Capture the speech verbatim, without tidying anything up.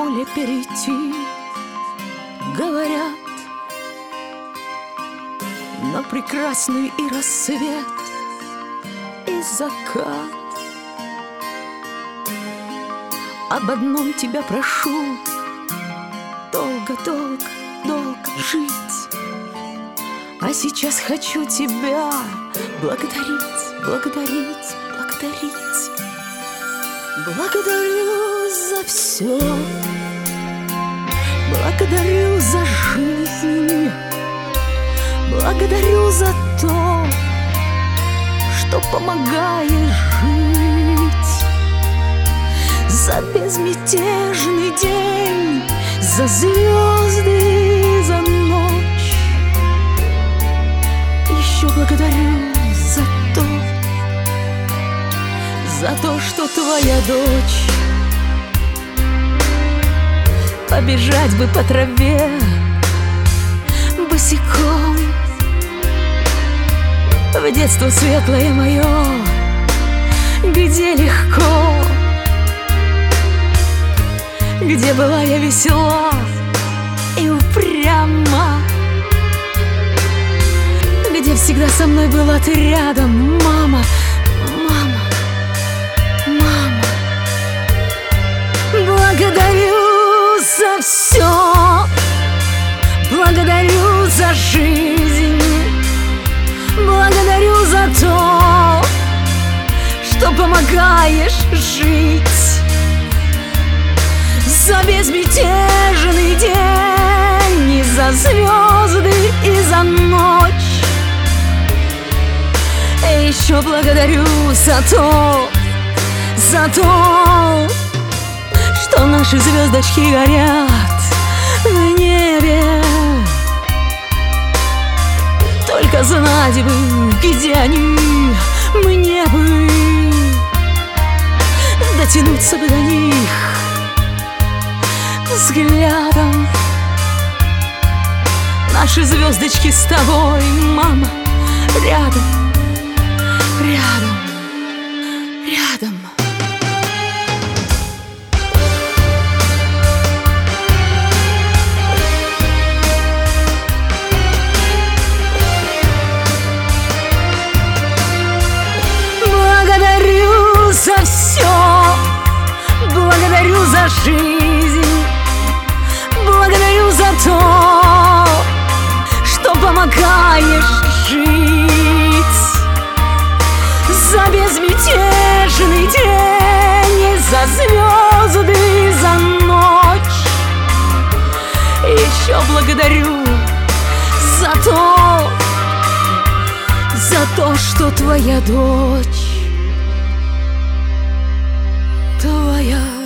поле перейти, говорят, но прекрасный и рассвет, и закат. Об одном тебя прошу: долго, долго, долго жить. А сейчас хочу тебя благодарить, благодарить, благодарить. Благодарю за все, благодарю за жизнь, благодарю за то, что помогаешь жить, за безмятежный день, за звезды, за ночь. Еще благодарю за то, за то, что твоя дочь. Побежать бы по траве босиком в детство светлое мое, где легко, где была я весела и упряма, где всегда со мной была ты рядом, мама, мама, мама. Благодарю за все, благодарю за жизнь, благодарю за то, что помогаешь жить, за безмятежный день, и за звезды, и за ночь. И еще благодарю за то, за то, что наши звездочки горят в небе. Только знать бы, где они, мне бы дотянуться бы до них взглядом. Наши звездочки с тобой, мама, рядом, рядом, рядом. Благодарю за все, благодарю за жизнь, благодарю за то, что помогаешь жить, за безмятежный день, и за звезды, и за ночь. И еще благодарю за то, за то, что твоя дочь, твоя